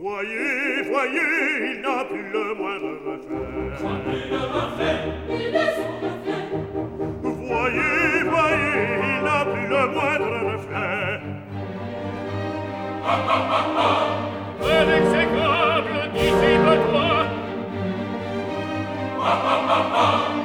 Voyez, voyez, il n'a plus le moindre reflet. Voyez le reflet, il est son reflet. Voyez, voyez, il n'a plus le moindre reflet. Un exécrable, dis-y de toi.